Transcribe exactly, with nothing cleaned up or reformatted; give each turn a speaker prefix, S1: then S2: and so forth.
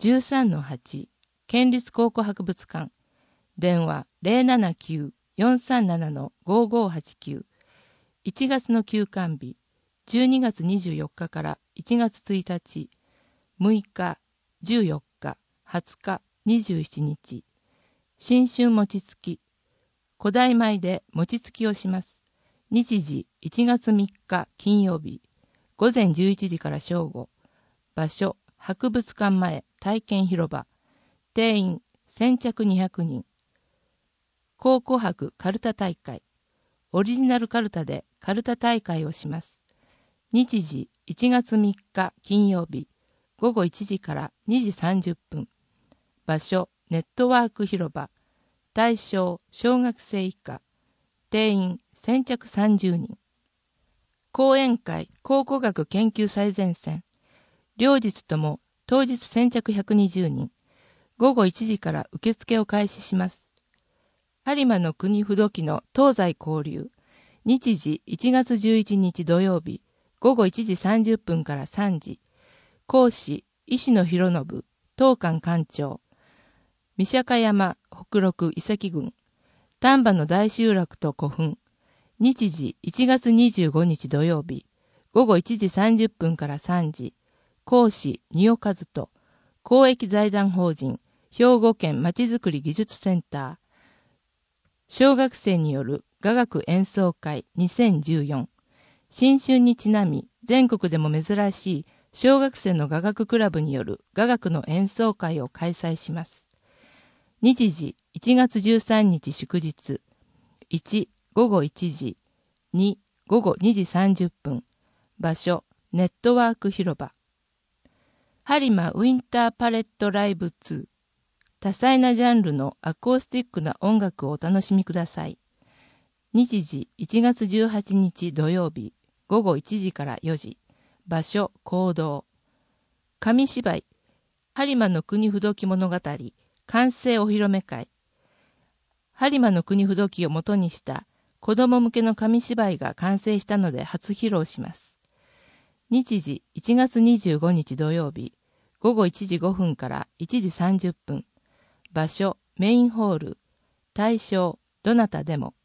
S1: じゅうさんのはち 県立考古博物館、電話 ゼロななきゅう よんさんなな ごごはちきゅう。いちがつの休館日、じゅうにがつにじゅうよっかからいちがつついたち、むいか、じゅうよっか、はつか、にじゅうしちにち、新春餅つき、古代米で餅つきをします。日時いちがつみっか金曜日、ごぜんじゅういちじから正午、場所、博物館前体験広場、定員先着にひゃくにん、考古博かるた大会、オリジナルかるたでかるた大会をします。日時いちがつみっか金曜日、ごごいちじからにじさんじゅっぷん、場所、ネットワーク広場、対象、小学生以下、定員先着さんじゅうにん、講演会考古学研究最前線、両日とも当日先着ひゃくにじゅうにん、ごごいちじから受付を開始します。播磨の国不土器の東西交流、日時いちがつじゅういちにち土曜日、ごごいちじさんじゅっぷんからさんじ、講師、石野博信、当館館長、三釈山北陸遺跡群、丹波の大集落と古墳、日時いちがつにじゅうごにち土曜日、ごごいちじさんじゅっぷんからさんじ、講師、仁尾和人、公益財団法人、兵庫県まちづくり技術センター、小学生による雅楽演奏会にせんじゅうよん、新春にちなみ全国でも珍しい小学生の雅楽クラブによる雅楽の演奏会を開催します。日時いちがつじゅうさんにち祝日、いち、ごごいちじ、に、ごごにじさんじゅっぷん、場所、ネットワーク広場。播磨ウィンターパレットライブツー。多彩なジャンルのアコースティックな音楽をお楽しみください。日時いちがつじゅうはちにち土曜日、ごごいちじからよじ、場所、講堂。紙芝居、播磨の国不土器物語、完成お披露目会。播磨の国不土器を元にした子供向けの紙芝居が完成したので初披露します。日時いちがつにじゅうごにち土曜日、ごごいちじごふんからいちじさんじゅっぷん。場所、メインホール。対象、どなたでも。